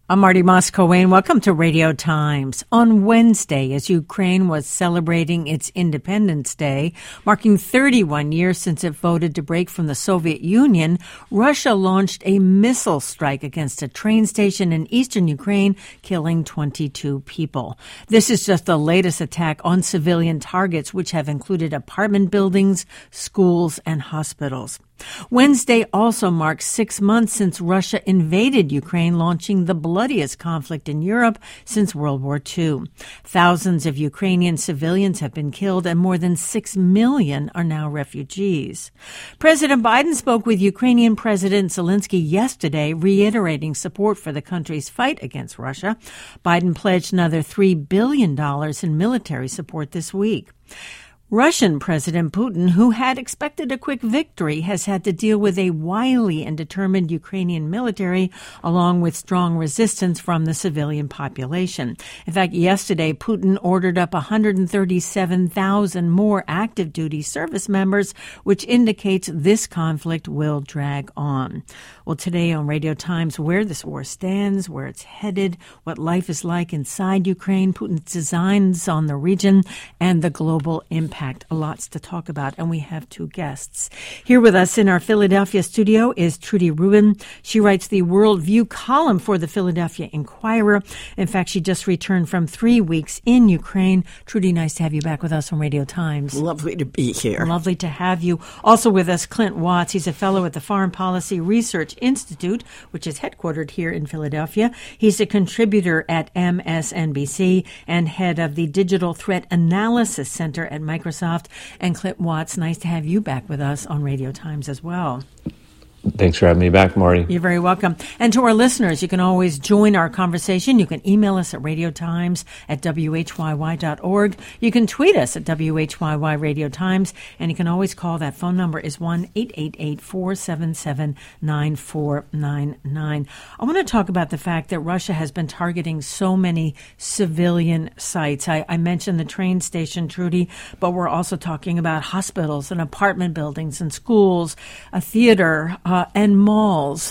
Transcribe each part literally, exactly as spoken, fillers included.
I'm Marty Moss-Coane. Welcome to Radio Times. On Wednesday, as Ukraine was celebrating its Independence Day, marking thirty-one years since it voted to break from the Soviet Union, Russia launched a missile strike against a train station in eastern Ukraine, killing twenty-two people. This is just the latest attack on civilian targets, which have included apartment buildings, schools, and hospitals. Wednesday also marks six months since Russia invaded Ukraine, launching the bloodiest conflict in Europe since World War Two. Thousands of Ukrainian civilians have been killed and more than six million are now refugees. President Biden spoke with Ukrainian President Zelensky yesterday, reiterating support for the country's fight against Russia. Biden pledged another three billion dollars in military support this week. Russian President Putin, who had expected a quick victory, has had to deal with a wily and determined Ukrainian military, along with strong resistance from the civilian population. In fact, yesterday, Putin ordered up one hundred thirty-seven thousand more active duty service members, which indicates this conflict will drag on. Well, today on Radio Times, where this war stands, where it's headed, what life is like inside Ukraine, Putin's designs on the region, and the global impact. A lots to talk about, and we have two guests. Here with us in our Philadelphia studio is Trudy Rubin. She writes the World View column for the Philadelphia Inquirer. In fact, she just returned from three weeks in Ukraine. Trudy, nice to have you back with us on Radio Times. Lovely to be here. Lovely to have you. Also with us, Clint Watts. He's a fellow at the Foreign Policy Research Institute, which is headquartered here in Philadelphia. He's a contributor at M S N B C and head of the Digital Threat Analysis Center at Microsoft. And Clint Watts, nice to have you back with us on Radio Times as well. Thanks for having me back, Marty. You're very welcome. And to our listeners, you can always join our conversation. You can email us at radiotimes at w h y y dot org. You can tweet us at W H Y Y Radio Times. And you can always call. That phone number is one eight eight eight, four seven seven, nine four nine nine. I want to talk about the fact that Russia has been targeting so many civilian sites. I, I mentioned the train station, Trudy, but we're also talking about hospitals and apartment buildings and schools, a theater, Uh, and malls.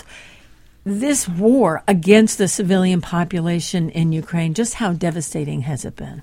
This war against the civilian population in Ukraine, just how devastating has it been?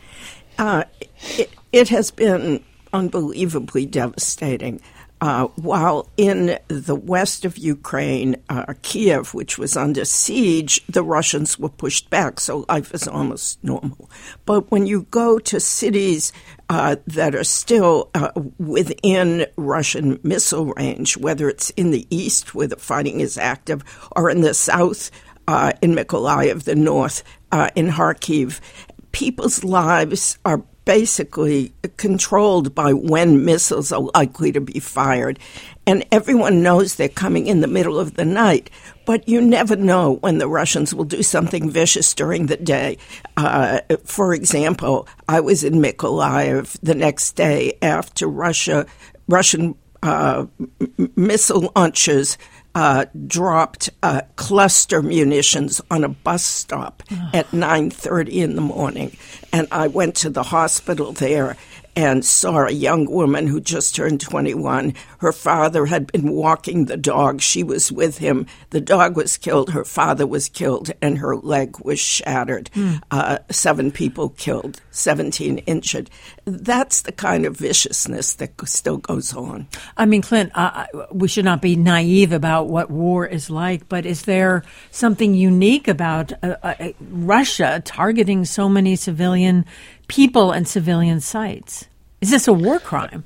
Uh, it, it has been unbelievably devastating. Uh, while in the west of Ukraine, uh, Kiev, which was under siege, the Russians were pushed back, so life is almost normal. But when you go to cities uh, that are still uh, within Russian missile range, whether it's in the east where the fighting is active, or in the south, uh, in Mykolaiv, the north, uh, in Kharkiv, people's lives are basically controlled by when missiles are likely to be fired. And everyone knows they're coming in the middle of the night. But you never know when the Russians will do something vicious during the day. Uh, for example, I was in Mykolaiv the next day after Russia, Russian uh, m- missile launchers Uh, dropped uh, cluster munitions on a bus stop oh. at nine thirty in the morning. And I went to the hospital there and saw a young woman who just turned twenty-one. Her father had been walking the dog. She was with him. The dog was killed. Her father was killed, and her leg was shattered. Mm. Uh, seven people killed, seventeen injured. That's the kind of viciousness that still goes on. I mean, Clint, uh, we should not be naive about what war is like, but is there something unique about uh, uh, Russia targeting so many civilian people and civilian sites? Is this a war crime?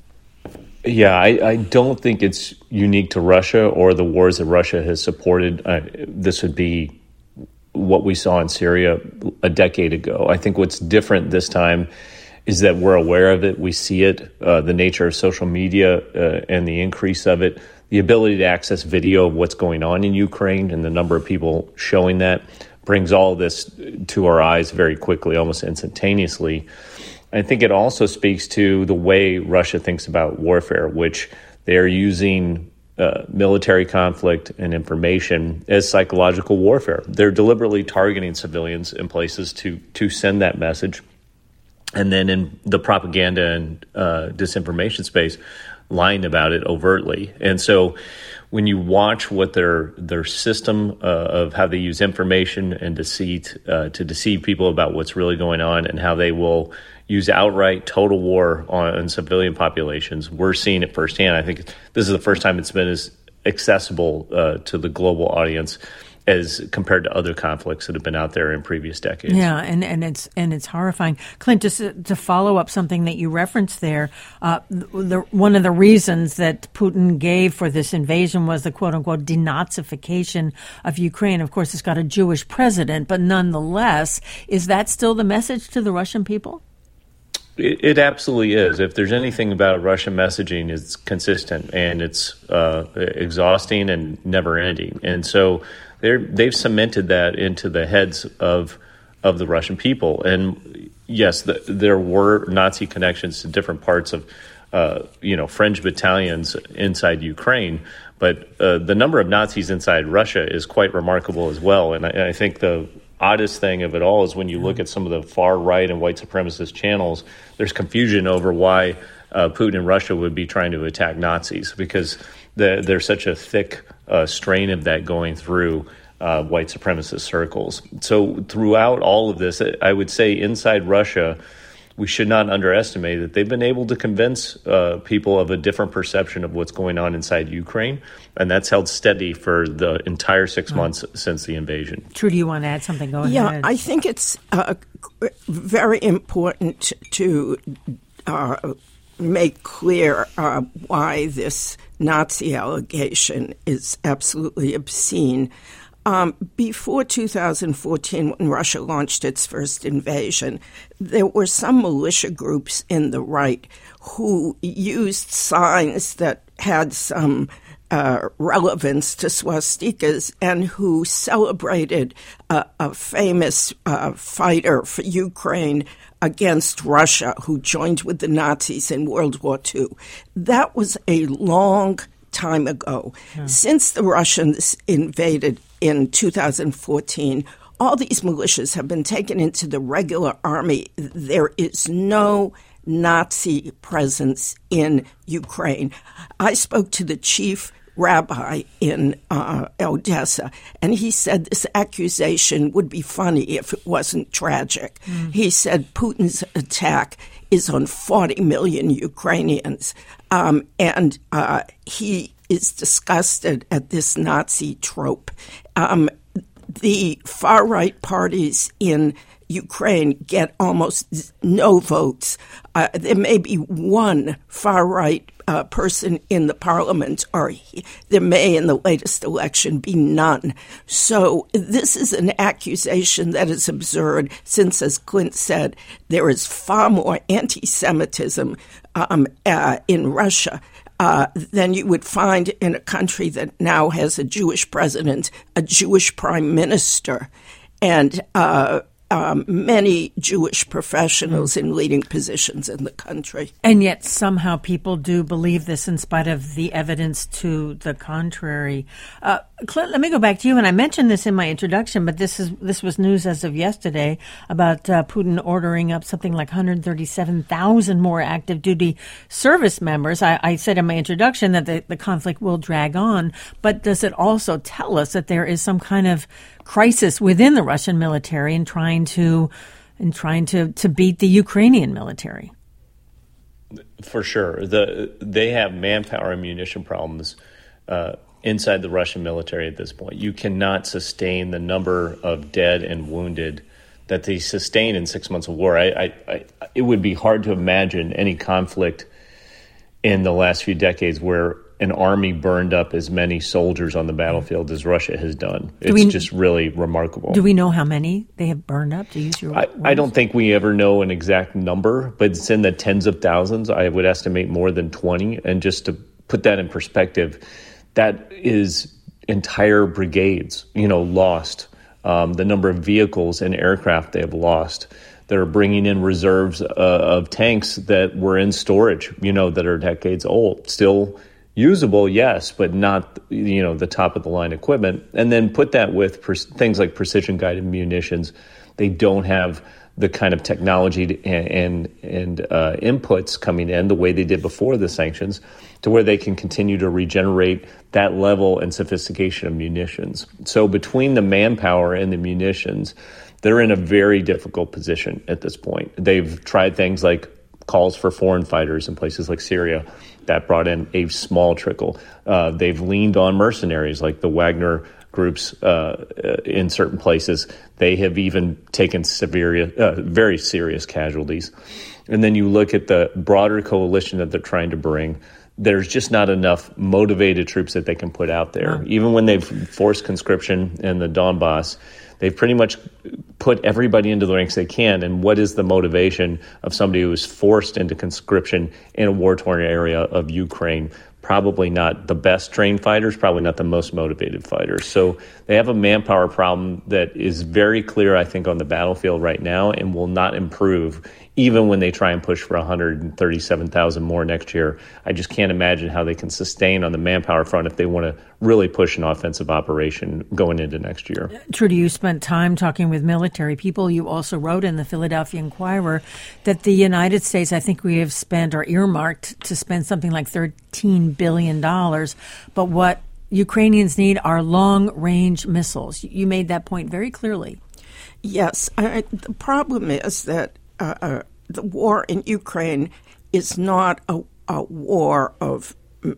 Yeah, I, I don't think it's unique to Russia or the wars that Russia has supported. Uh, this would be what we saw in Syria a decade ago. I think what's different this time is that we're aware of it. We see it, uh, the nature of social media uh, and the increase of it, the ability to access video of what's going on in Ukraine and the number of people showing that brings all this to our eyes very quickly, almost instantaneously. I think it also speaks to the way Russia thinks about warfare, which they're using uh, military conflict and information as psychological warfare. They're deliberately targeting civilians in places to to send that message. And then in the propaganda and uh, disinformation space, lying about it overtly. And so when you watch what their their system uh, of how they use information and deceit uh, to deceive people about what's really going on, and how they will use outright total war on, on civilian populations, we're seeing it firsthand. I think this is the first time it's been as accessible uh, to the global audience as compared to other conflicts that have been out there in previous decades. Yeah, and, and it's and it's horrifying. Clint, just to, to follow up something that you referenced there, uh, the, one of the reasons that Putin gave for this invasion was the quote-unquote denazification of Ukraine. Of course, it's got a Jewish president, but nonetheless, is that still the message to the Russian people? It, it absolutely is. If there's anything about Russian messaging, it's consistent and it's uh, exhausting and never-ending. And so They're, they've cemented that into the heads of of the Russian people. And yes, the, there were Nazi connections to different parts of, uh, you know, French battalions inside Ukraine. But uh, the number of Nazis inside Russia is quite remarkable as well. And I, I think the oddest thing of it all is when you look at some of the far right and white supremacist channels, there's confusion over why uh, Putin and Russia would be trying to attack Nazis, because the, there's such a thick uh, strain of that going through uh, white supremacist circles. So throughout all of this, I would say inside Russia, we should not underestimate that they've been able to convince uh, people of a different perception of what's going on inside Ukraine, and that's held steady for the entire six mm. months since the invasion. Trudy, you want to add something? Go yeah, ahead. Yeah, I think it's uh, very important to uh, make clear uh, why this Nazi allegation is absolutely obscene. Um, before two thousand fourteen, when Russia launched its first invasion, there were some militia groups in the right who used signs that had some uh, relevance to swastikas and who celebrated uh, a famous uh, fighter for Ukraine against Russia who joined with the Nazis in World War Two. That was a long time ago. Yeah. Since the Russians invaded in two thousand fourteen, all these militias have been taken into the regular army. There is no Nazi presence in Ukraine. I spoke to the chief rabbi in uh, Odessa, and he said this accusation would be funny if it wasn't tragic. Mm. He said Putin's attack is on forty million Ukrainians, um, and uh, he is disgusted at this Nazi trope. Um, the far-right parties in Ukraine get almost no votes. Uh, there may be one far-right uh, person in the parliament, or he, there may in the latest election be none. So this is an accusation that is absurd, since, as Clint said, there is far more anti-Semitism um, uh, in Russia Uh, than you would find in a country that now has a Jewish president, a Jewish prime minister, and uh, um, many Jewish professionals in leading positions in the country. And yet somehow people do believe this in spite of the evidence to the contrary. Uh, Clint, let me go back to you. And I mentioned this in my introduction, but this is this was news as of yesterday about uh, Putin ordering up something like one hundred thirty-seven thousand more active duty service members. I, I said in my introduction that the, the conflict will drag on, but does it also tell us that there is some kind of crisis within the Russian military in trying to in trying to, to beat the Ukrainian military? For sure. The they have manpower and munition problems uh, inside the Russian military at this point. You cannot sustain the number of dead and wounded that they sustain in six months of war. I, I, I, it would be hard to imagine any conflict in the last few decades where an army burned up as many soldiers on the battlefield as Russia has done. It's we, just really remarkable. Do we know how many they have burned up, to use your I, I don't think we ever know an exact number, but it's in the tens of thousands. I would estimate more than twenty. And just to put that in perspective, that is entire brigades, you know, lost. Um, the number of vehicles and aircraft they have lost. They're bringing in reserves uh, of tanks that were in storage, you know, that are decades old, still usable, yes, but not, you know, the top of the line equipment. And then put that with per- things like precision guided munitions. They don't have the kind of technology and and, and uh, inputs coming in the way they did before the sanctions, to where they can continue to regenerate that level and sophistication of munitions. So between the manpower and the munitions, they're in a very difficult position at this point. They've tried things like calls for foreign fighters in places like Syria. That brought in a small trickle. Uh, they've leaned on mercenaries like the Wagner groups uh, in certain places. They have even taken severe, uh, very serious casualties. And then you look at the broader coalition that they're trying to bring. There's just not enough motivated troops that they can put out there. Wow. Even when they've forced conscription in the Donbass, they've pretty much put everybody into the ranks they can. And what is the motivation of somebody who is forced into conscription in a war-torn area of Ukraine? Probably not the best trained fighters, probably not the most motivated fighters. So they have a manpower problem that is very clear, I think, on the battlefield right now and will not improve even when they try and push for one hundred thirty-seven thousand more next year. I just can't imagine how they can sustain on the manpower front if they want to really push an offensive operation going into next year. Trudy, you spent time talking with military people. You also wrote in the Philadelphia Inquirer that the United States, I think we have spent or earmarked to spend something like thirteen billion dollars. But what Ukrainians need are long-range missiles. You made that point very clearly. Yes. I, the problem is that uh, uh, the war in Ukraine is not a, a war of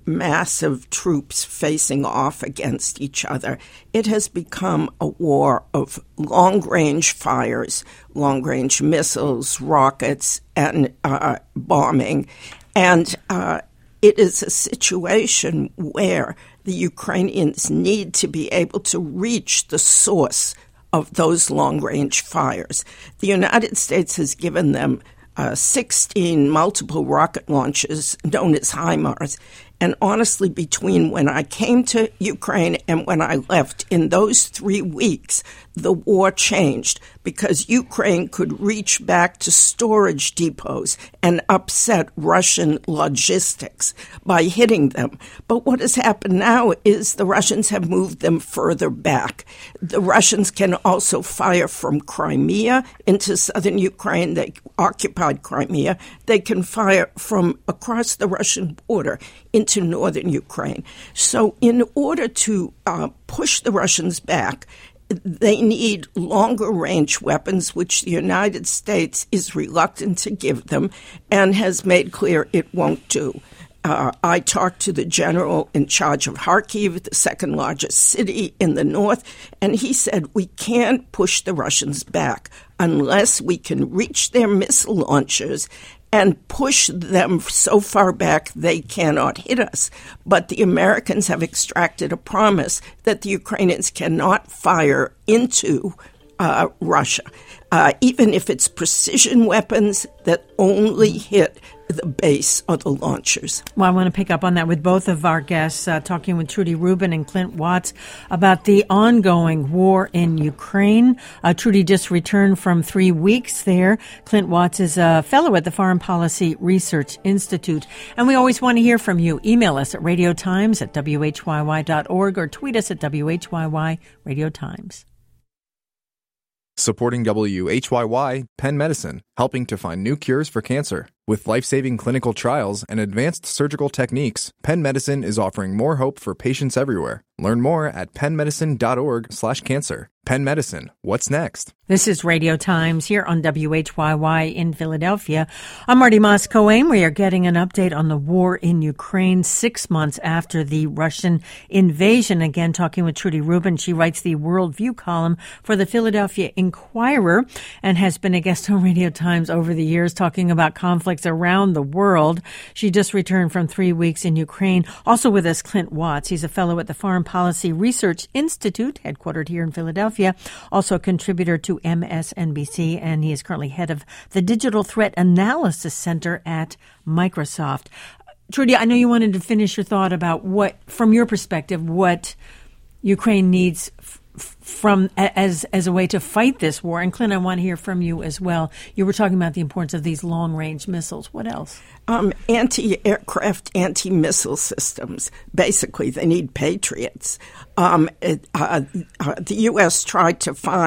massive troops facing off against each other. It has become a war of long-range fires, long-range missiles, rockets, and uh, bombing. And uh, it is a situation where the Ukrainians need to be able to reach the source of those long-range fires. The United States has given them uh, sixteen multiple rocket launches known as HIMARS. And honestly, between when I came to Ukraine and when I left, in those three weeks, the war changed because Ukraine could reach back to storage depots and upset Russian logistics by hitting them. But what has happened now is the Russians have moved them further back. The Russians can also fire from Crimea into southern Ukraine. They occupied Crimea. They can fire from across the Russian border into northern Ukraine. So in order to uh, push the Russians back, they need longer-range weapons, which the United States is reluctant to give them and has made clear it won't do. Uh, I talked to the general in charge of Kharkiv, the second-largest city in the north, and he said, we can't push the Russians back unless we can reach their missile launchers and push them so far back they cannot hit us. But the Americans have extracted a promise that the Ukrainians cannot fire into uh, Russia, uh, even if it's precision weapons that only hit the base or the launchers. Well, I want to pick up on that with both of our guests, uh, talking with Trudy Rubin and Clint Watts about the ongoing war in Ukraine. Uh, Trudy just returned from three weeks there. Clint Watts is a fellow at the Foreign Policy Research Institute. And we always want to hear from you. Email us at radiotimes at w h y y dot org or tweet us at W H Y Y Radio Times. Supporting W H Y Y, Penn Medicine, helping to find new cures for cancer. With life-saving clinical trials and advanced surgical techniques, Penn Medicine is offering more hope for patients everywhere. Learn more at penn medicine dot org slash cancer. Penn Medicine, what's next? This is Radio Times here on W H Y Y in Philadelphia. I'm Marty Moss-Cohen. We are getting an update on the war in Ukraine six months after the Russian invasion. Again, talking with Trudy Rubin. She writes the Worldview column for the Philadelphia Inquirer and has been a guest on Radio Times over the years talking about conflicts around the world. She just returned from three weeks in Ukraine. Also with us, Clint Watts. He's a fellow at the Foreign Policy Research Institute, headquartered here in Philadelphia, also a contributor to M S N B C, and he is currently head of the Digital Threat Analysis Center at Microsoft. Trudy, I know you wanted to finish your thought about what, from your perspective, what Ukraine needs f- from as as a way to fight this war. And Clint, I want to hear from you as well. You were talking about the importance of these long-range missiles. What else? Um, anti-aircraft, anti-missile systems. Basically, they need Patriots. Um, it, uh, uh, the U S tried to find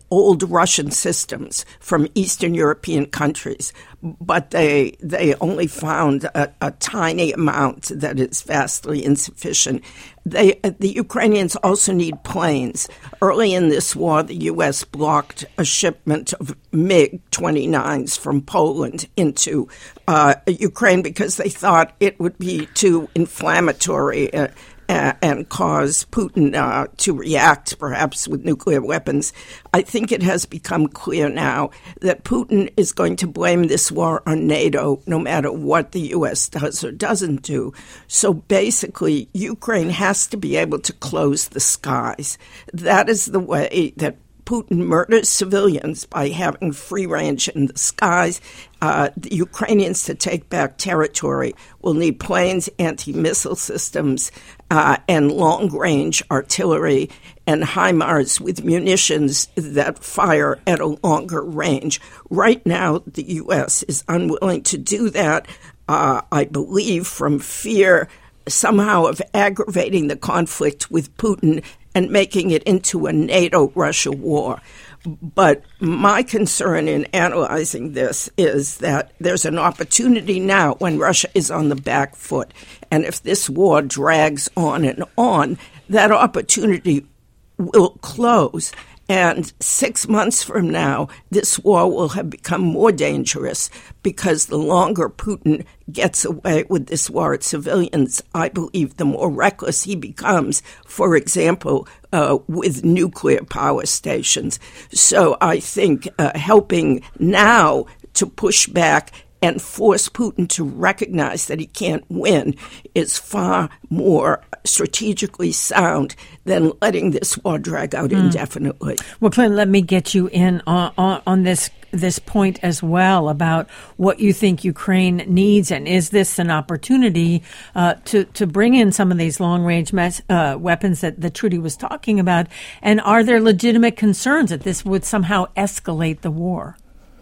old Russian systems from Eastern European countries, but they they only found a, a tiny amount that is vastly insufficient. They, the Ukrainians also need planes. Early in this war, the U S blocked a shipment of MiG twenty-nines from Poland into uh, Ukraine because they thought it would be too inflammatory uh, and cause Putin uh, to react, perhaps with nuclear weapons. I think it has become clear now that Putin is going to blame this war on NATO no matter what the U S does or doesn't do. So basically, Ukraine has to be able to close the skies. That is the way that Putin murders civilians by having free range in the skies. Uh, the Ukrainians, to take back territory, will need planes, anti-missile systems, uh, and long-range artillery and HIMARS with munitions that fire at a longer range. Right now, the U S is unwilling to do that, uh, I believe, from fear somehow of aggravating the conflict with Putin and making it into a NATO-Russia war. But my concern in analyzing this is that there's an opportunity now when Russia is on the back foot. And if this war drags on and on, that opportunity will close. And six months from now, this war will have become more dangerous because the longer Putin gets away with this war at civilians, I believe the more reckless he becomes, for example, uh, with nuclear power stations. So I think uh, helping now to push back and force Putin to recognize that he can't win is far more strategically sound than letting this war drag out mm. indefinitely. Well, Clint, let me get you in on, on, on this this point as well about what you think Ukraine needs, and is this an opportunity uh, to to bring in some of these long range mes- uh, weapons that, that Trudy was talking about, and are there legitimate concerns that this would somehow escalate the war?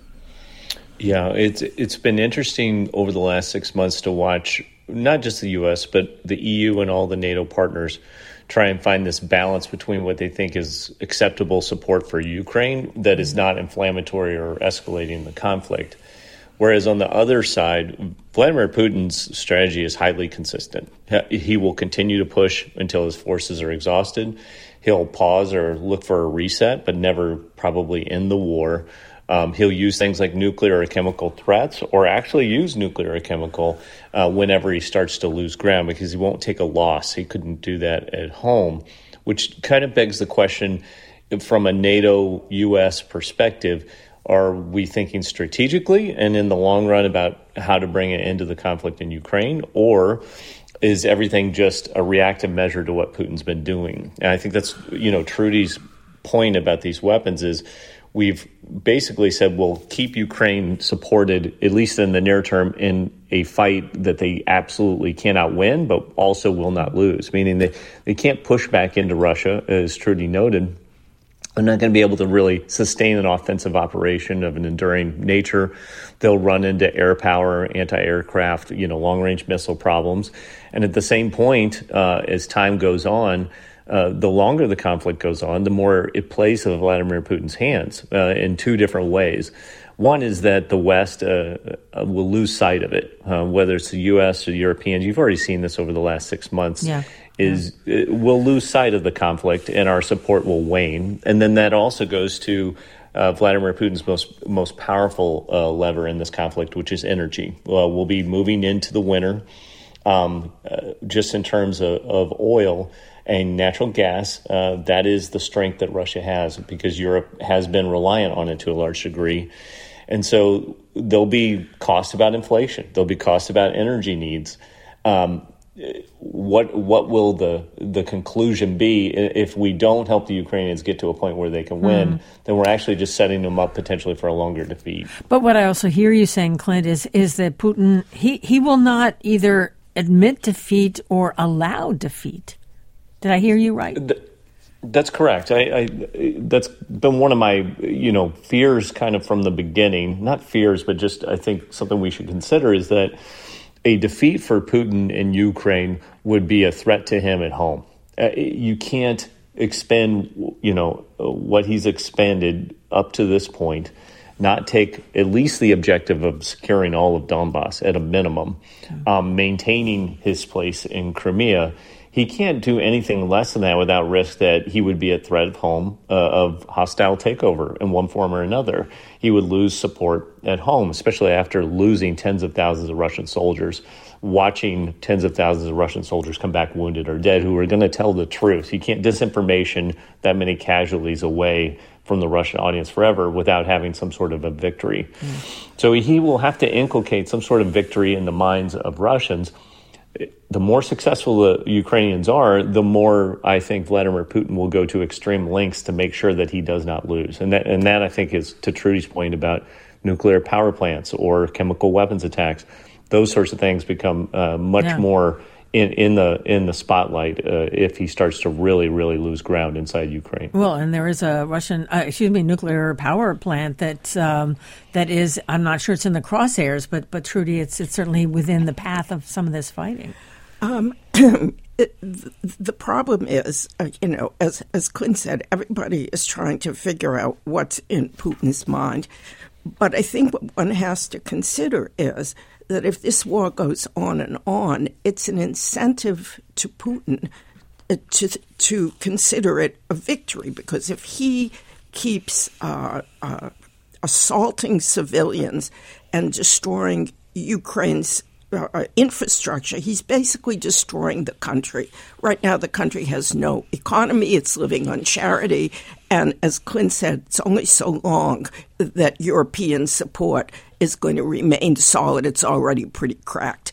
Yeah, it's it's been interesting over the last six months to watch not just the U S, but the E U and all the NATO partners try and find this balance between what they think is acceptable support for Ukraine that is not inflammatory or escalating the conflict. Whereas on the other side, Vladimir Putin's strategy is highly consistent. He will continue to push until his forces are exhausted. He'll pause or look for a reset, but never probably end the war. Um, he'll use things like nuclear or chemical threats, or actually use nuclear or chemical uh, whenever he starts to lose ground, because he won't take a loss. He couldn't do that at home, which kind of begs the question from a NATO U S perspective, are we thinking strategically and in the long run about how to bring an end to the conflict in Ukraine, or is everything just a reactive measure to what Putin's been doing? And I think that's, you know, Trudy's point about these weapons is we've basically said we'll keep Ukraine supported, at least in the near term, in a fight that they absolutely cannot win, but also will not lose, meaning that they can't push back into Russia, as Trudy noted. They're not going to be able to really sustain an offensive operation of an enduring nature. They'll run into air power, anti-aircraft, you know, long-range missile problems. And at the same point, uh, as time goes on, Uh, the longer the conflict goes on, the more it plays to Vladimir Putin's hands uh, in two different ways. One is that the West uh, will lose sight of it, uh, whether it's the U S or the Europeans. You've already seen this over the last six months. Yeah. Is yeah. We'll lose sight of the conflict and our support will wane. And then that also goes to uh, Vladimir Putin's most most powerful uh, lever in this conflict, which is energy. Uh, we'll be moving into the winter, um, uh, just in terms of, of oil and natural gas. Uh, that is the strength that Russia has, because Europe has been reliant on it to a large degree. And so there'll be costs about inflation. There'll be costs about energy needs. Um, what what will the the conclusion be if we don't help the Ukrainians get to a point where they can win? Mm. Then we're actually just setting them up potentially for a longer defeat. But what I also hear you saying, Clint, is is that Putin, he, he will not either admit defeat or allow defeat. Did I hear you right? That's correct. I, I, that's been one of my, you know, fears kind of from the beginning. Not fears, but just I think something we should consider is that a defeat for Putin in Ukraine would be a threat to him at home. Uh, you can't expend, you know, what he's expended up to this point, not take at least the objective of securing all of Donbass at a minimum, um, maintaining his place in Crimea, he can't do anything less than that without risk that he would be at threat of home uh, of hostile takeover in one form or another. He would lose support at home, especially after losing tens of thousands of Russian soldiers, watching tens of thousands of Russian soldiers come back wounded or dead who are going to tell the truth. You can't disinformation that many casualties away from the Russian audience forever without having some sort of a victory. Mm. So he will have to inculcate some sort of victory in the minds of Russians. The more successful the Ukrainians are, the more I think Vladimir Putin will go to extreme lengths to make sure that he does not lose. And that, and that I think is to Trudy's point about nuclear power plants or chemical weapons attacks. Those sorts of things become uh, much yeah. more in, in the in the spotlight uh, if he starts to really, really lose ground inside Ukraine. Well, and there is a Russian, uh, excuse me, nuclear power plant that um, that is, I'm not sure it's in the crosshairs, but but Trudy, it's it's certainly within the path of some of this fighting. Um, it, the problem is, uh, you know, as as Clint said, everybody is trying to figure out what's in Putin's mind. But I think what one has to consider is that if this war goes on and on, it's an incentive to Putin to to consider it a victory, because if he keeps uh, uh, assaulting civilians and destroying Ukraine's uh, infrastructure, he's basically destroying the country. Right now, the country has no economy. It's living on charity. And as Clint said, it's only so long that European support is going to remain solid. It's already pretty cracked.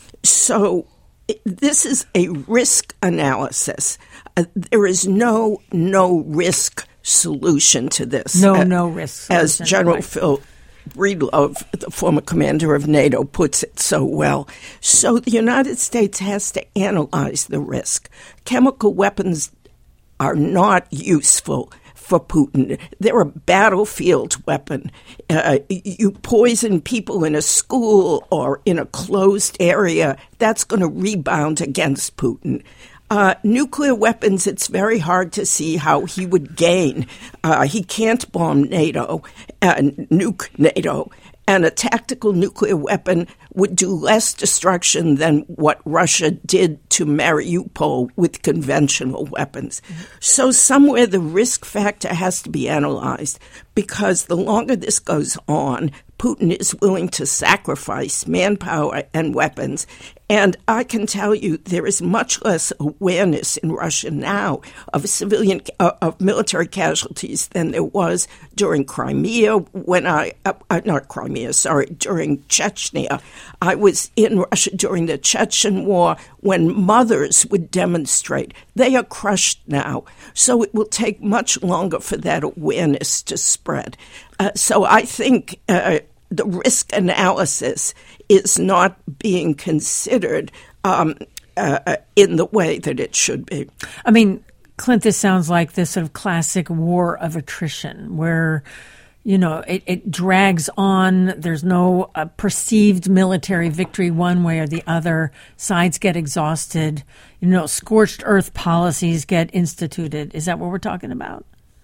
So this is a risk analysis. Uh, there is no no-risk solution to this. No, uh, no risk solution. As General right. Phil Breedlove, the former commander of NATO, puts it so well. So the United States has to analyze the risk. Chemical weapons are not useful for Putin. They're a battlefield weapon. Uh, you poison people in a school or in a closed area, that's going to rebound against Putin. Uh, nuclear weapons, it's very hard to see how he would gain. Uh, he can't bomb NATO and nuke NATO. And a tactical nuclear weapon would do less destruction than what Russia did to Mariupol with conventional weapons. Mm-hmm. So somewhere the risk factor has to be analyzed, because the longer this goes on, Putin is willing to sacrifice manpower and weapons. And I can tell you there is much less awareness in Russia now of civilian, uh, of military casualties than there was during Crimea when I, uh, not Crimea, sorry, during Chechnya. I was in Russia during the Chechen War when mothers would demonstrate. They are crushed now. So it will take much longer for that awareness to spread. Uh, so I think uh, the risk analysis is not being considered um, uh, in the way that it should be. I mean, Clint, this sounds like this sort of classic war of attrition where, you know, it, it drags on. There's no uh, perceived military victory one way or the other. Sides get exhausted. You know, scorched earth policies get instituted. Is that what we're talking about?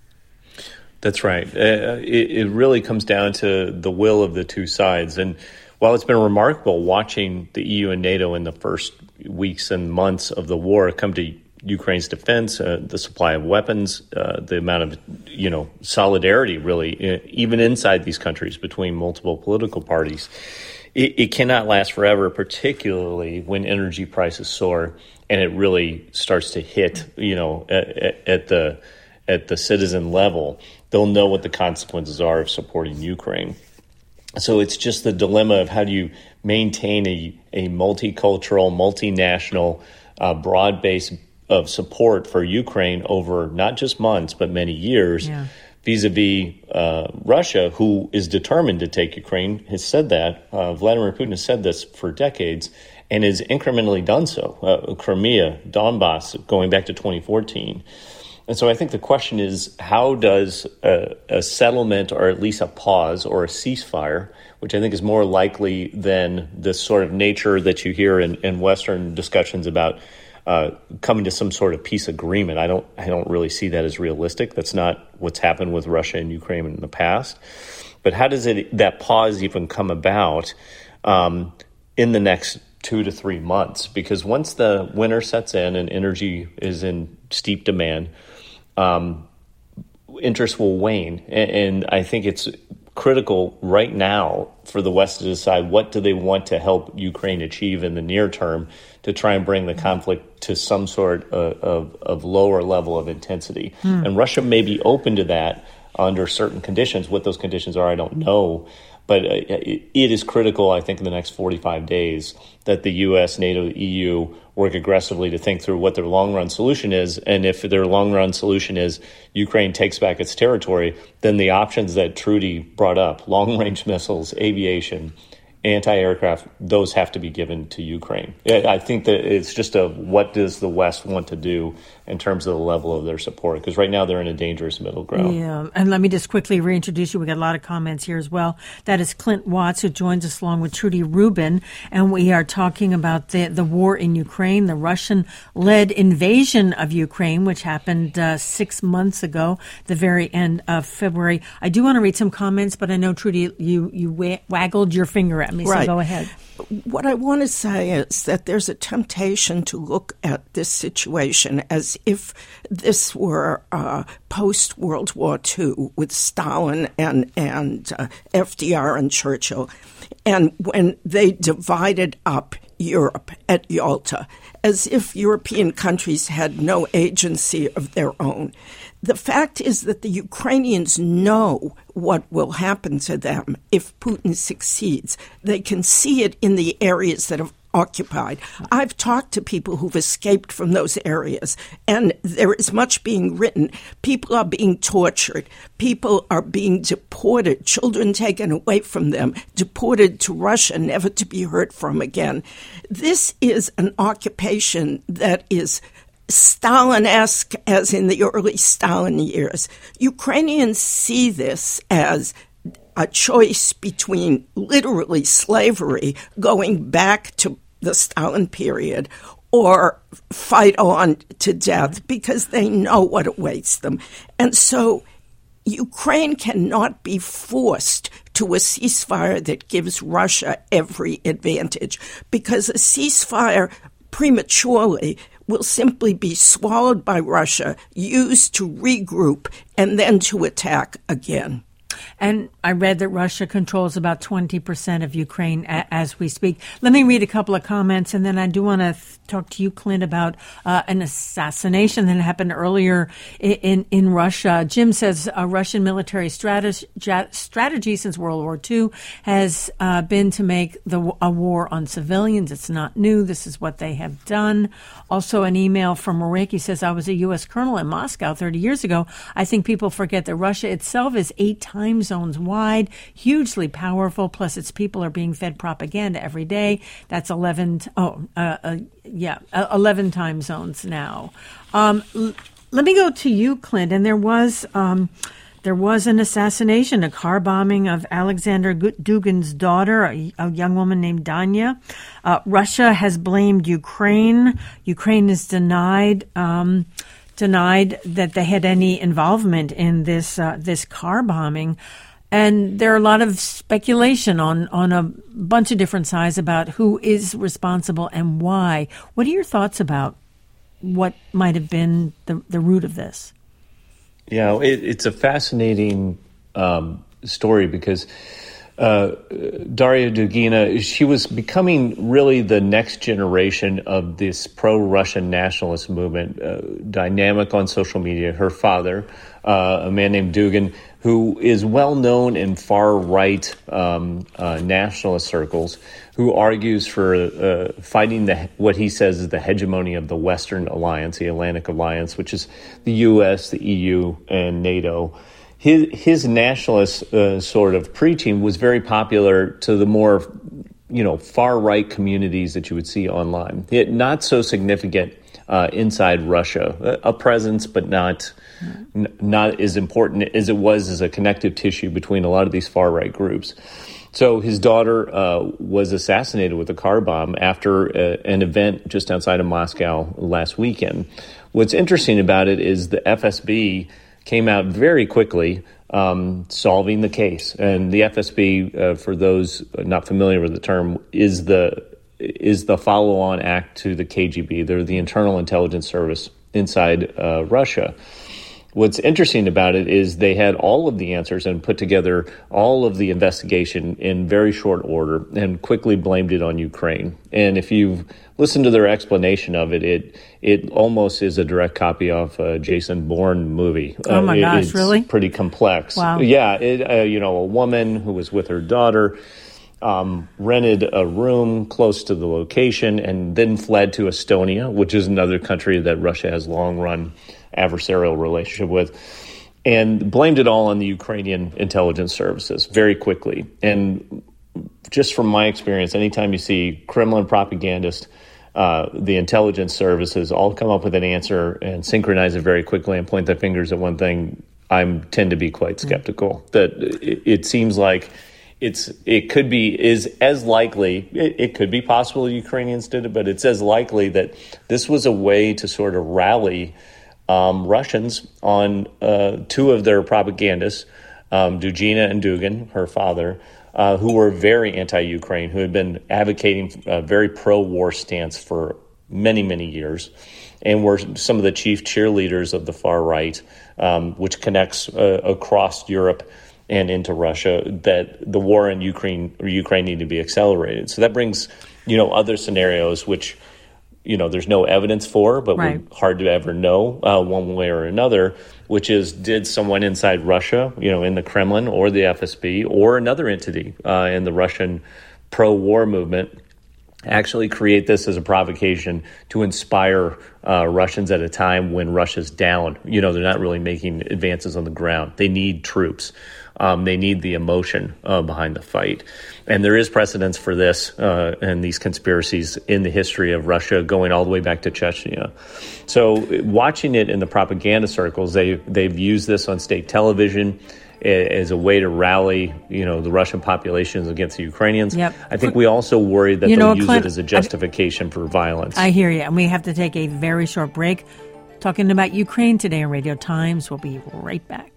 That's right. Uh, it, it really comes down to the will of the two sides. And while it's been remarkable watching the E U and NATO in the first weeks and months of the war come to Ukraine's defense, uh, the supply of weapons, uh, the amount of, you know, solidarity, really, even inside these countries between multiple political parties, it, it cannot last forever, particularly when energy prices soar and it really starts to hit, you know, at, at the at the citizen level. They'll know what the consequences are of supporting Ukraine. So it's just the dilemma of how do you maintain a, a multicultural, multinational, uh, broad base of support for Ukraine over not just months, but many years, yeah. vis-a-vis uh, Russia, who is determined to take Ukraine, has said that. Uh, Vladimir Putin has said this for decades and has incrementally done so. Uh, Crimea, Donbass, going back to twenty fourteen. And so I think the question is, how does a, a settlement, or at least a pause or a ceasefire, which I think is more likely than the sort of nature that you hear in, in Western discussions about uh, coming to some sort of peace agreement. I don't I don't really see that as realistic. That's not what's happened with Russia and Ukraine in the past. But how does it that pause even come about um, in the next two to three months? Because once the winter sets in and energy is in steep demand, um, interest will wane. And, and I think it's critical right now for the West to decide what do they want to help Ukraine achieve in the near term to try and bring the conflict to some sort of, of, of lower level of intensity. Hmm. And Russia may be open to that under certain conditions. What those conditions are, I don't know. But it, it is critical, I think, in the next forty-five days that the U S, NATO, the E U work aggressively to think through what their long-run solution is. And if their long-run solution is Ukraine takes back its territory, then the options that Trudy brought up, long-range missiles, aviation, anti-aircraft, those have to be given to Ukraine. I think that it's just a what does the West want to do in terms of the level of their support, because right now they're in a dangerous middle ground. Yeah, and let me just quickly reintroduce you. We got a lot of comments here as well. That is Clint Watts, who joins us along with Trudy Rubin, and we are talking about the, the war in Ukraine, the Russian-led invasion of Ukraine, which happened uh, six months ago, the very end of February. I do want to read some comments, but I know, Trudy, you, you wa- waggled your finger at me, so right. Go ahead. What I want to say is that there's a temptation to look at this situation as if this were uh, post-World War Two with Stalin and, and uh, F D R and Churchill, and when they divided up Europe at Yalta, as if European countries had no agency of their own. The fact is that the Ukrainians know what will happen to them if Putin succeeds. They can see it in the areas that have occupied. I've talked to people who've escaped from those areas, and there is much being written. People are being tortured. People are being deported, children taken away from them, deported to Russia, never to be heard from again. This is an occupation that is Stalin-esque, as in the early Stalin years. Ukrainians see this as a choice between literally slavery, going back to the Stalin period, or fight on to death, because they know what awaits them. And so Ukraine cannot be forced to a ceasefire that gives Russia every advantage, because a ceasefire prematurely will simply be swallowed by Russia, used to regroup, and then to attack again. And I read that Russia controls about twenty percent of Ukraine a- as we speak. Let me read a couple of comments, and then I do want to th- talk to you, Clint, about uh, an assassination that happened earlier in, in, in Russia. Jim says a Russian military strategy, strategy since World War Two has uh, been to make the a war on civilians. It's not new. This is what they have done. Also, an email from Mareki says, I was a U S colonel in Moscow thirty years ago. I think people forget that Russia itself is eight time zones wide, hugely powerful, plus its people are being fed propaganda every day. That's eleven, oh, uh, uh, yeah, uh, eleven time zones now. Um, l- let me go to you, Clint. And there was um, there was an assassination, a car bombing of Alexander Dugin's daughter, a, a young woman named Danya. Uh, Russia has blamed Ukraine. Ukraine is denied um, denied that they had any involvement in this uh, this car bombing. And there are a lot of speculation on, on a bunch of different sides about who is responsible and why. What are your thoughts about what might have been the, the root of this? Yeah, it, it's a fascinating um, story because uh, Daria Dugina, she was becoming really the next generation of this pro-Russian nationalist movement, uh, dynamic on social media. Her father, uh, a man named Dugin, who is well known in far-right um, uh, nationalist circles, who argues for uh, fighting the what he says is the hegemony of the Western Alliance, the Atlantic Alliance, which is the U S, the E U, and NATO. His, his nationalist uh, sort of preaching was very popular to the more, you know, far-right communities that you would see online. It, not so significant uh, inside Russia, a, a presence, but not n- not as important as it was as a connective tissue between a lot of these far-right groups. So his daughter uh, was assassinated with a car bomb after uh, an event just outside of Moscow last weekend. What's interesting about it is the F S B came out very quickly um, solving the case. And the F S B, uh, for those not familiar with the term, is the is the follow-on act to the K G B. They're the Internal Intelligence Service inside uh, Russia. What's interesting about it is they had all of the answers and put together all of the investigation in very short order and quickly blamed it on Ukraine. And if you've listened to their explanation of it, it it almost is a direct copy of a Jason Bourne movie. Oh my uh, it, gosh, it's really? Pretty complex. Wow. Yeah, it, uh, you know, a woman who was with her daughter um, rented a room close to the location and then fled to Estonia, which is another country that Russia has long run adversarial relationship with, and blamed it all on the Ukrainian intelligence services very quickly. And just from my experience, anytime you see Kremlin propagandists, uh, the intelligence services all come up with an answer and synchronize it very quickly and point their fingers at one thing, I tend to be quite skeptical. Mm. That it, it seems like it's it could be is as likely it, it could be possible the Ukrainians did it, but it's as likely that this was a way to sort of rally Um, Russians on uh, two of their propagandists, um, Dugina and Dugin, her father, uh, who were very anti-Ukraine, who had been advocating a very pro-war stance for many, many years, and were some of the chief cheerleaders of the far right, um, which connects uh, across Europe and into Russia, that the war in Ukraine or Ukraine needed to be accelerated. So that brings, you know, other scenarios which, you know, there's no evidence for, but right. we're hard to ever know uh, one way or another, which is, did someone inside Russia, you know, in the Kremlin or the F S B or another entity uh, in the Russian pro-war movement actually create this as a provocation to inspire uh, Russians at a time when Russia's down? You know, they're not really making advances on the ground. They need troops. Um, they need the emotion uh, behind the fight. And there is precedence for this uh, and these conspiracies in the history of Russia going all the way back to Chechnya. So watching it in the propaganda circles, they, they've used this on state television as a way to rally, you know, the Russian populations against the Ukrainians. Yep. I think we also worry that you they'll know, use Clint, it as a justification I, for violence. I hear you. And we have to take a very short break. Talking about Ukraine today on Radio Times. We'll be right back.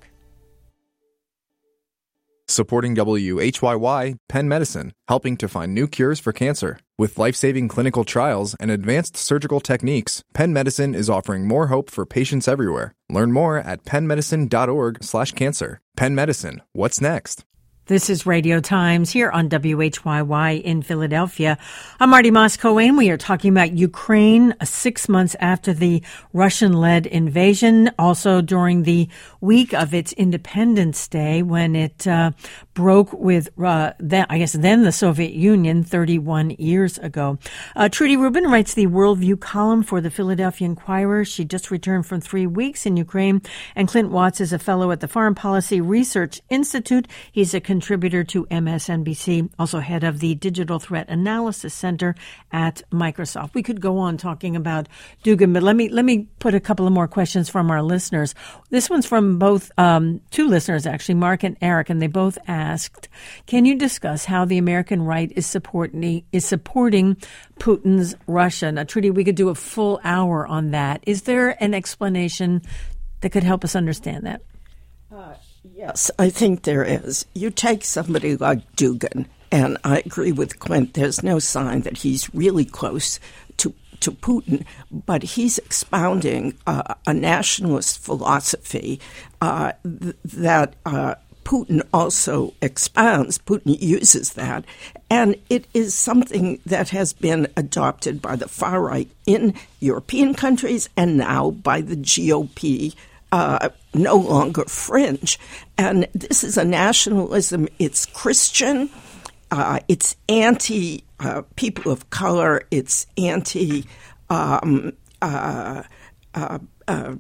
Supporting W H Y Y, Penn Medicine, helping to find new cures for cancer. With life-saving clinical trials and advanced surgical techniques, Penn Medicine is offering more hope for patients everywhere. Learn more at pennmedicine.org slash cancer. Penn Medicine, what's next? This is Radio Times here on W H Y Y in Philadelphia. I'm Marty Moss-Cohen. We are talking about Ukraine six months after the Russian-led invasion, also during the week of its Independence Day when it uh, broke with, uh, then, I guess, then the Soviet Union thirty-one years ago. Uh, Trudy Rubin writes the Worldview column for the Philadelphia Inquirer. She just returned from three weeks in Ukraine. And Clint Watts is a fellow at the Foreign Policy Research Institute. He's a contributor to M S N B C, also head of the Digital Threat Analysis Center at Microsoft. We could go on talking about Dugin, but let me let me put a couple of more questions from our listeners. This one's from both um, two listeners, actually, Mark and Eric, and they both asked, can you discuss how the American right is supporting is supporting Putin's Russia? Now, Trudy, we could do a full hour on that. Is there an explanation that could help us understand that? Uh, yes, I think there is. You take somebody like Dugin, and I agree with Clint, there's no sign that he's really close to to Putin, but he's expounding uh, a nationalist philosophy uh, th- that uh, Putin also expounds. Putin uses that, and it is something that has been adopted by the far right in European countries and now by the G O P, uh, no longer fringe. And this is a nationalism. It's Christian. Uh, it's anti uh, people of color. It's anti um, uh, uh, uh,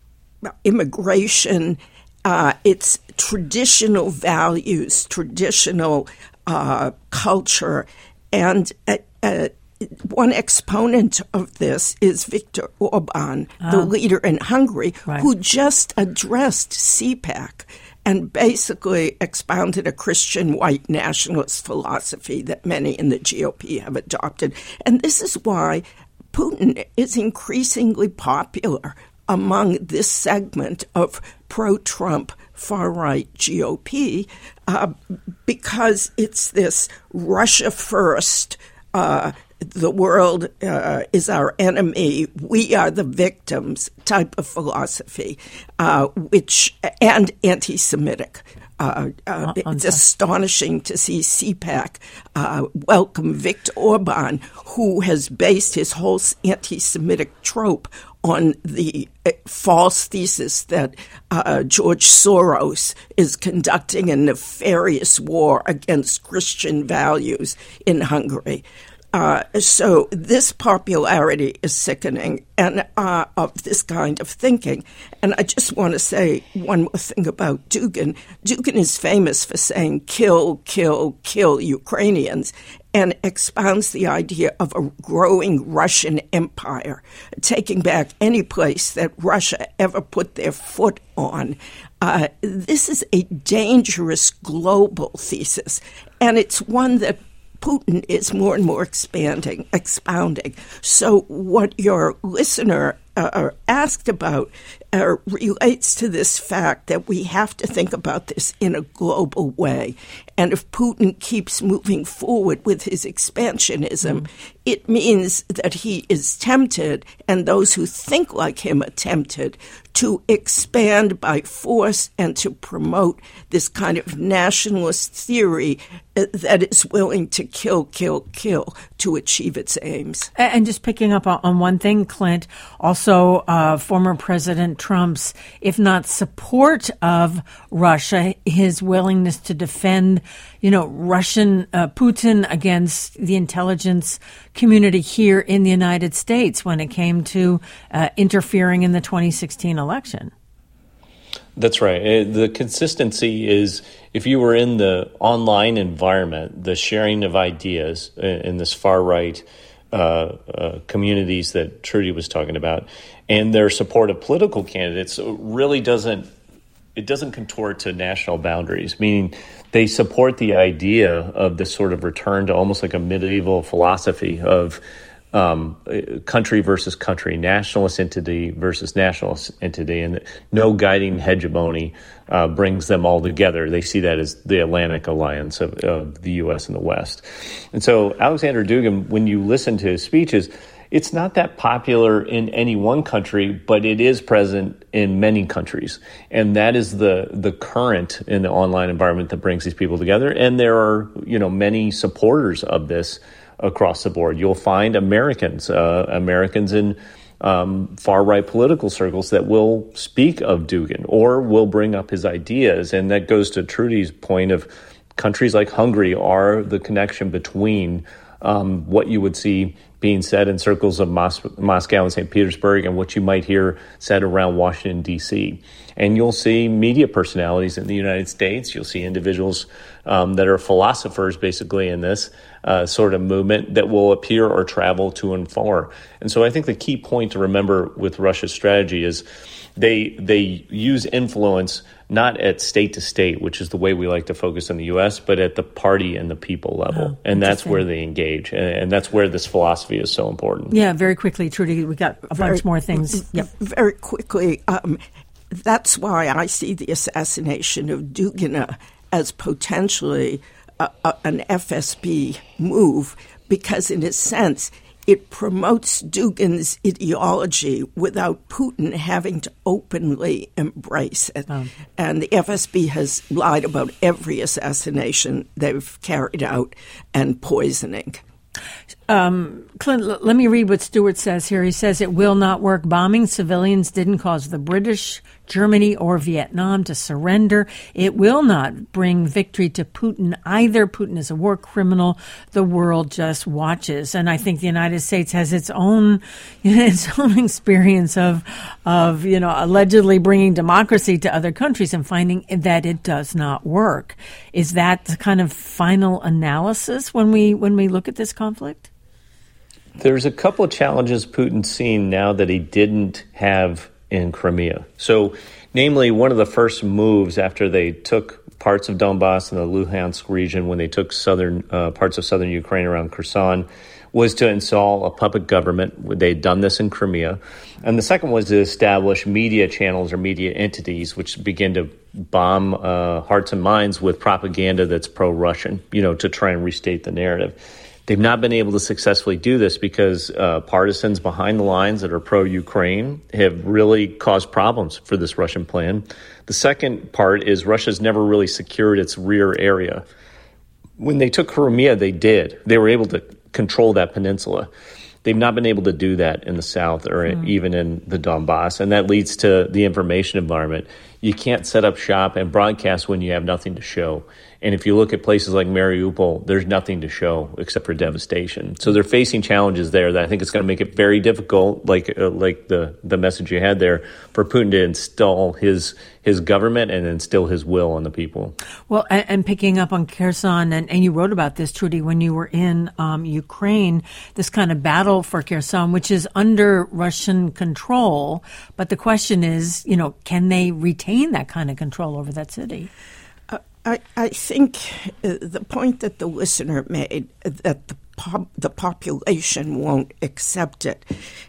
immigration. Uh, it's traditional values, traditional uh, culture. And uh, uh, one exponent of this is Viktor Orban, oh. the leader in Hungary, right. who just addressed C PAC. and basically expounded a Christian white nationalist philosophy that many in the G O P have adopted. And this is why Putin is increasingly popular among this segment of pro-Trump far-right G O P uh, because it's this Russia first, uh, the world uh, is our enemy, we are the victims type of philosophy, uh, which and anti-Semitic. Uh, uh, it's astonishing to see C PAC uh, welcome Viktor Orban, who has based his whole anti-Semitic trope on the uh, false thesis that uh, George Soros is conducting a nefarious war against Christian values in Hungary. Uh, so this popularity is sickening and uh, of this kind of thinking. And I just want to say one more thing about Dugin. Dugin is famous for saying, kill, kill, kill Ukrainians, and expounds the idea of a growing Russian empire, taking back any place that Russia ever put their foot on. Uh, this is a dangerous global thesis, and it's one that Putin is more and more expanding, expounding. So what your listener uh, asked about uh, relates to this fact that we have to think about this in a global way. And if Putin keeps moving forward with his expansionism, mm. it means that he is tempted, and those who think like him are tempted, to expand by force and to promote this kind of nationalist theory that is willing to kill, kill, kill to achieve its aims. And just picking up on one thing, Clint, also uh, former President Trump's, if not support of Russia, his willingness to defend, you know, Russian uh, Putin against the intelligence community here in the United States when it came to uh, interfering in the twenty sixteen election. That's right. The consistency is, if you were in the online environment, the sharing of ideas in this far-right uh, uh, communities that Trudy was talking about, and their support of political candidates really doesn't, it doesn't contort to national boundaries, meaning they support the idea of this sort of return to almost like a medieval philosophy of Um, country versus country, nationalist entity versus nationalist entity, and no guiding hegemony uh, brings them all together. They see that as the Atlantic alliance of, of the U S and the West. And so Alexander Dugin, when you listen to his speeches, it's not that popular in any one country, but it is present in many countries. And that is the the current in the online environment that brings these people together. And there are, you know, many supporters of this across the board. You'll find Americans, uh, Americans in um, far-right political circles that will speak of Dugin or will bring up his ideas. And that goes to Trudy's point of countries like Hungary are the connection between um, what you would see being said in circles of Mos- Moscow and Saint Petersburg and what you might hear said around Washington, D C. And you'll see media personalities in the United States. You'll see individuals um, that are philosophers, basically, in this uh, sort of movement that will appear or travel to and far. And so I think the key point to remember with Russia's strategy is they they use influence not at state to state, which is the way we like to focus in the U S, but at the party and the people level. Oh, and that's where they engage. And, and that's where this philosophy is so important. Yeah, very quickly, Trudy, we got a very, bunch more things. Yep. Very quickly, um, that's why I see the assassination of Dugin as potentially a, a, an F S B move, because in a sense, it promotes Dugin's ideology without Putin having to openly embrace it. Oh. And the F S B has lied about every assassination they've carried out and poisoning. Um, Clint, l- let me read what Stewart says here. He says it will not work. Bombing civilians didn't cause the British, Germany, or Vietnam to surrender. It will not bring victory to Putin either. Putin is a war criminal. The world just watches. And I think the United States has its own, you know, its own experience of, of, you know, allegedly bringing democracy to other countries and finding that it does not work. Is that the kind of final analysis when we, when we look at this conflict? There's a couple of challenges Putin's seen now that he didn't have in Crimea. So Namely, one of the first moves after they took parts of Donbass and the Luhansk region, when they took southern uh, parts of southern Ukraine around Kherson, was to install a puppet government. They'd done this in Crimea. And the second was to establish media channels or media entities, which begin to bomb uh, hearts and minds with propaganda that's pro-Russian, you know, to try and restate the narrative. They've not been able to successfully do this because uh, partisans behind the lines that are pro-Ukraine have really caused problems for this Russian plan. The second part is Russia's never really secured its rear area. When they took Crimea, they did. They were able to control that peninsula. They've not been able to do that in the south or mm. even in the Donbass, and that leads to the information environment. You can't set up shop and broadcast when you have nothing to show. And if you look at places like Mariupol, there's nothing to show except for devastation. So they're facing challenges there that I think it's going to make it very difficult, like uh, like the, the message you had there, for Putin to install his his government and instill his will on the people. Well, and, and picking up on Kherson, and, and you wrote about this, Trudy, when you were in um, Ukraine, this kind of battle for Kherson, which is under Russian control. But the question is, you know, can they retain that kind of control over that city? I, I think uh, the point that the listener made, uh, that the, pop, the population won't accept it.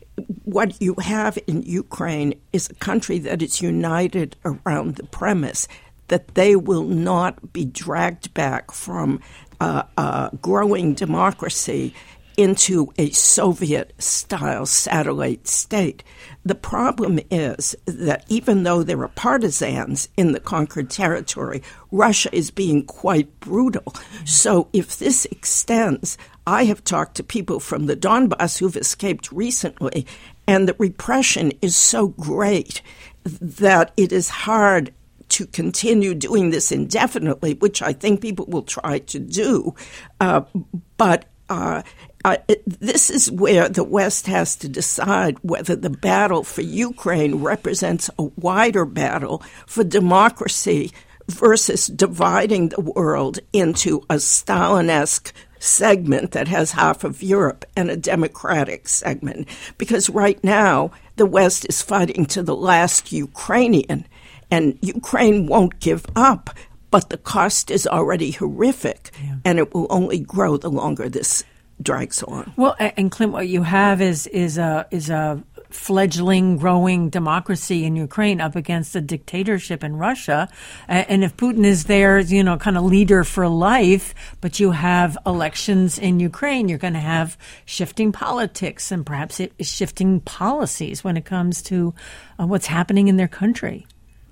What you have in Ukraine is a country that is united around the premise that they will not be dragged back from uh, a growing democracy into a Soviet-style satellite state. The problem is that even though there are partisans in the conquered territory, Russia is being quite brutal. So if this extends, I have talked to people from the Donbass who've escaped recently, and the repression is so great that it is hard to continue doing this indefinitely, which I think people will try to do. Uh, but uh, Uh, it, this is where the West has to decide whether the battle for Ukraine represents a wider battle for democracy versus dividing the world into a Stalin-esque segment that has half of Europe and a democratic segment. Because right now, the West is fighting to the last Ukrainian, and Ukraine won't give up, but the cost is already horrific, yeah. and it will only grow the longer this drags on. Well, and Clint, what you have is is a is a fledgling, growing democracy in Ukraine up against a dictatorship in Russia. And if Putin is there, you know, kind of leader for life, but you have elections in Ukraine, you're going to have shifting politics and perhaps shifting policies when it comes to uh, what's happening in their country.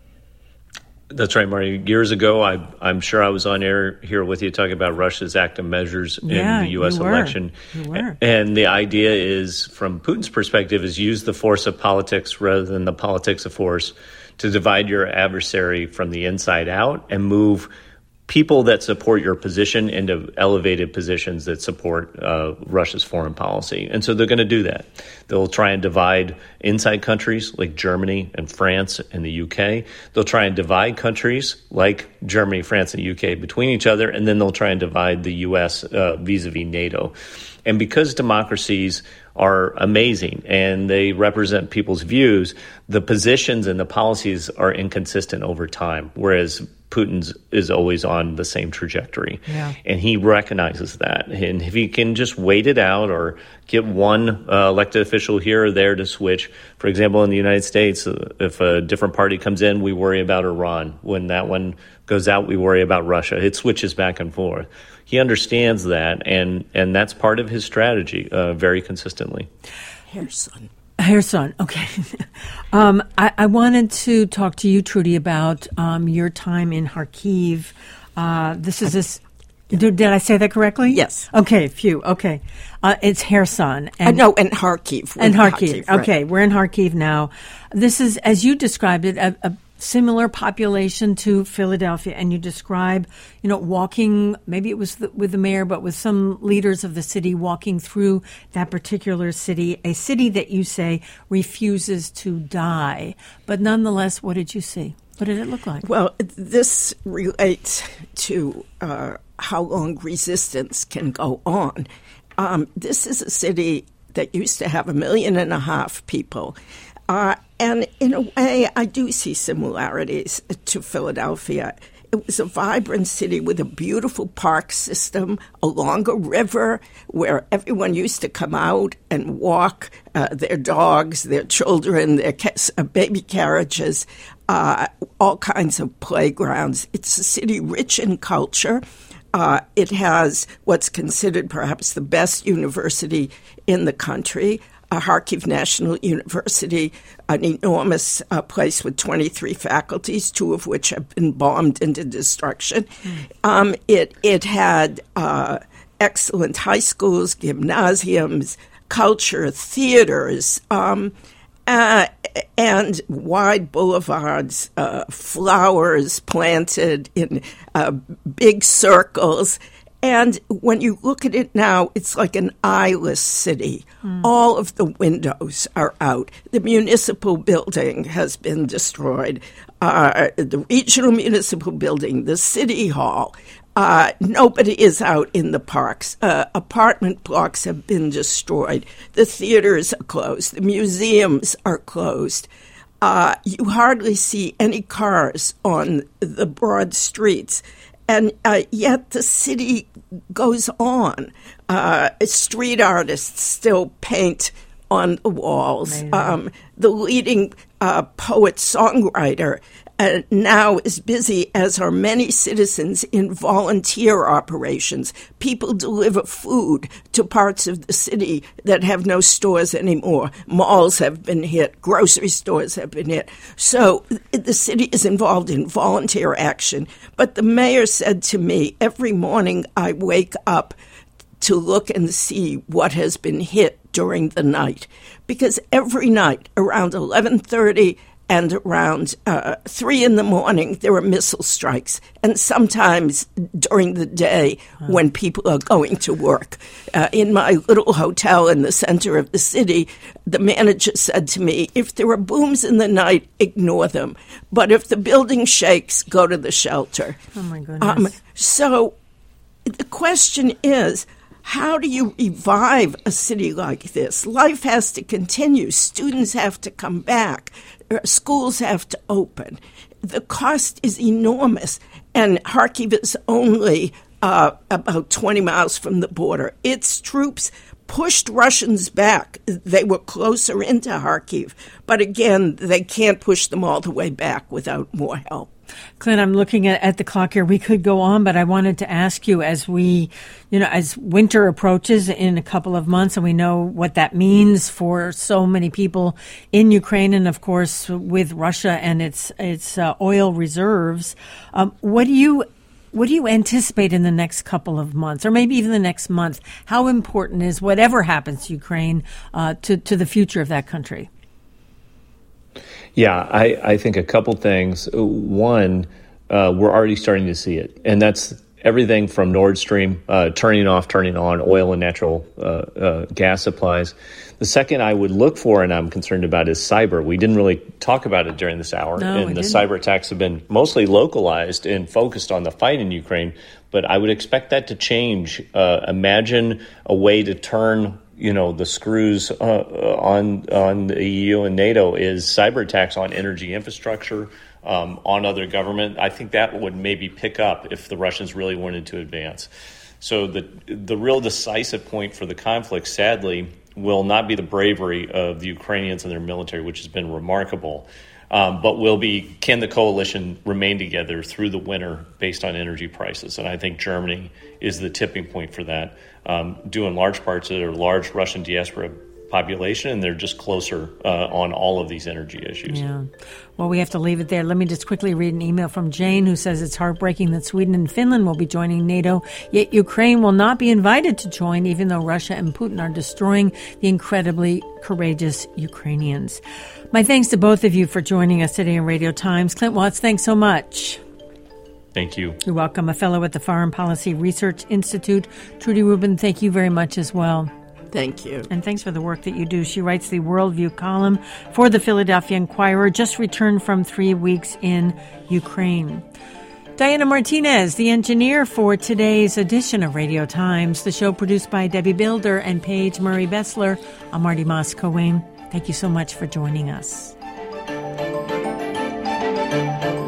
That's right, Marty. Years ago, I, I'm sure I was on air here with you talking about Russia's active measures yeah, in the U S you were. election. You were. And the idea is, from Putin's perspective, is use the force of politics rather than the politics of force to divide your adversary from the inside out and move people that support your position into elevated positions that support uh, Russia's foreign policy. And so they're going to do that. They'll try and divide inside countries like Germany and France and the U K. They'll try and divide countries like Germany, France, and the U K between each other, and then they'll try and divide the U S uh, vis-a-vis NATO. And because democracies are amazing and they represent people's views, the positions and the policies are inconsistent over time, whereas Putin's is always on the same trajectory. Yeah. And he recognizes that. And if he can just wait it out or get one uh, elected official here or there to switch, for example, in the United States, uh, if a different party comes in, we worry about Iran. When that one goes out, we worry about Russia. It switches back and forth. He understands that, and, and that's part of his strategy uh, very consistently. Kherson. Kherson, okay. um, I, I wanted to talk to you, Trudy, about um, your time in Kharkiv. Uh, this is this. Did, did I say that correctly? Yes. Okay, phew. Okay, uh, it's Kherson. And, uh, no, and Kharkiv. And Kharkiv. Kharkiv, okay, right. We're in Kharkiv now. This is, as you described it, a, a similar population to Philadelphia, and you describe, you know, walking, maybe it was the, with the mayor, but with some leaders of the city walking through that particular city, a city that you say refuses to die. But nonetheless, what did you see? What did it look like? Well, this relates to uh, how long resistance can go on. Um, this is a city that used to have a million and a half people. Uh, and in a way, I do see similarities to Philadelphia. It was a vibrant city with a beautiful park system along a river where everyone used to come out and walk uh, their dogs, their children, their ca- uh, baby carriages, uh, all kinds of playgrounds. It's a city rich in culture. Uh, it has what's considered perhaps the best university in the country, uh, Kharkiv National University, an enormous uh, place with twenty-three faculties, two of which have been bombed into destruction. Mm. Um, it it had uh, excellent high schools, gymnasiums, culture, theaters, um, uh, and wide boulevards, uh, flowers planted in uh, big circles. And when you look at it now, it's like an eyeless city. Mm. All of the windows are out. The municipal building has been destroyed. Uh, the regional municipal building, the city hall. Uh, nobody is out in the parks. Uh, apartment blocks have been destroyed. The theaters are closed. The museums are closed. Uh, you hardly see any cars on the broad streets. And uh, yet the city goes on. Uh, street artists still paint on the walls. Um, the leading uh, poet-songwriter uh, now is busy, as are many citizens, in volunteer operations. People deliver food to parts of the city that have no stores anymore. Malls have been hit. Grocery stores have been hit. So the city is involved in volunteer action. But the mayor said to me, every morning I wake up to look and see what has been hit during the night. Because every night around eleven thirty and around uh, three in the morning, there are missile strikes. And sometimes during the day huh. when people are going to work. Uh, in my little hotel in the center of the city, the manager said to me, if there are booms in the night, ignore them. But if the building shakes, go to the shelter. Oh, my goodness. Um, so the question is, how do you revive a city like this? Life has to continue. Students have to come back. Schools have to open. The cost is enormous. And Kharkiv is only uh, about twenty miles from the border. Its troops pushed Russians back. They were closer into Kharkiv. But again, they can't push them all the way back without more help. Clint, I'm looking at, at the clock here. We could go on, but I wanted to ask you, as we, you know, as winter approaches in a couple of months, and we know what that means for so many people in Ukraine, and of course with Russia and its its uh, oil reserves, um, what do you what do you anticipate in the next couple of months, or maybe even the next month? How important is whatever happens to Ukraine uh, to to the future of that country? Yeah, I, I think a couple things. One, uh, we're already starting to see it, and that's everything from Nord Stream uh, turning off, turning on oil and natural uh, uh, gas supplies. The second I would look for, and I'm concerned about, is cyber. We didn't really talk about it during this hour, no, and the didn't. cyber attacks have been mostly localized and focused on the fight in Ukraine, but I would expect that to change. Uh, imagine a way to turn you know, the screws uh, on on the E U and NATO is cyber attacks on energy infrastructure, um, on other government. I think that would maybe pick up if the Russians really wanted to advance. So the the real decisive point for the conflict, sadly, will not be the bravery of the Ukrainians and their military, which has been remarkable, um, but will be, can the coalition remain together through the winter based on energy prices? And I think Germany is the tipping point for that. Um, due in large parts to their large Russian diaspora population, and they're just closer uh, on all of these energy issues. Yeah. Well, we have to leave it there. Let me just quickly read an email from Jane, who says it's heartbreaking that Sweden and Finland will be joining NATO, yet Ukraine will not be invited to join, even though Russia and Putin are destroying the incredibly courageous Ukrainians. My thanks to both of you for joining us today on Radio Times. Clint Watts, thanks so much. Thank you. You're welcome. A fellow at the Foreign Policy Research Institute. Trudy Rubin, thank you very much as well. Thank you. And thanks for the work that you do. She writes the Worldview column for the Philadelphia Inquirer, just returned from three weeks in Ukraine. Diana Martinez, the engineer for today's edition of Radio Times. The show produced by Debbie Builder and Paige Murray Bessler. I'm Marty Moss-Coane. Thank you so much for joining us.